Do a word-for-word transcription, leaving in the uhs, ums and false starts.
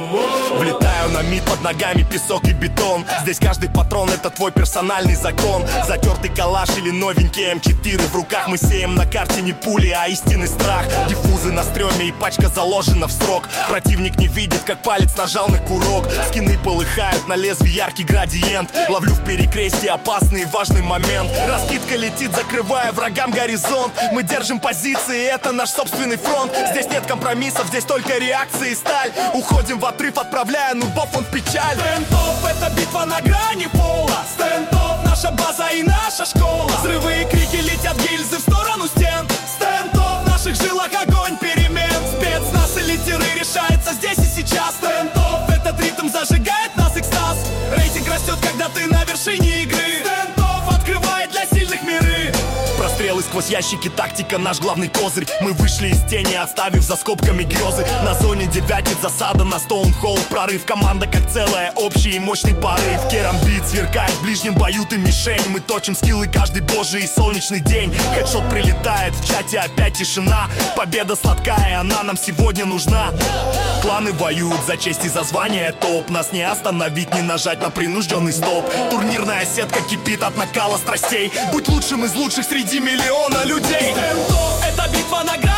Влетаю на мид, под ногами песок и бетон. Здесь каждый патрон — это твой персональный закон. Затертый калаш или новенький эм четыре в руках. Мы сеем на карте не пули, а истинный страх. Диффузы на стреме и пачка заложена в срок. Противник не видит, как палец нажал на курок. Скины полыхают, на лезвии яркий градиент. Ловлю в перекрестии опасный и важный момент. Раскидка летит, закрывая врагам горизонт. Мы держим позиции, это наш собственный фронт. Здесь нет компромиссов, здесь только реакции и сталь. Уходим в отрыв, отправляя нубов он в печаль. Стендов — это битва на грани пола. Стендов — наша база и наша школа. Взрывы и крики, летят гильзы в сторону стен. Стендов — в наших жилах огонь перемен. Спецназ или тиры решается здесь и сейчас. Стендов — этот ритм зажигает нас экстаз. Рейтинг растет, когда ты на вершине игры. Стендов открывает для сильных миры. Прострелы сквозь ящики, тактика наш главный козырь. Мы вышли из тени, оставив за скобками грезы. На зоне девятит засада, на Стоунхолл прорыв. Команда как целая, общий и мощный порыв. Керамбит сверкает в ближнем бою, ты мишень. Мы точим скиллы каждый божий и солнечный день. Хедшот прилетает, в чате опять тишина. Победа сладкая, она нам сегодня нужна. Кланы воюют за честь и за звание топ. Нас не остановить, не нажать на принужденный стоп. Турнирная сетка кипит от накала страстей. Будь лучшим из лучших среди миллиона людей. Стендов — это битва на грани.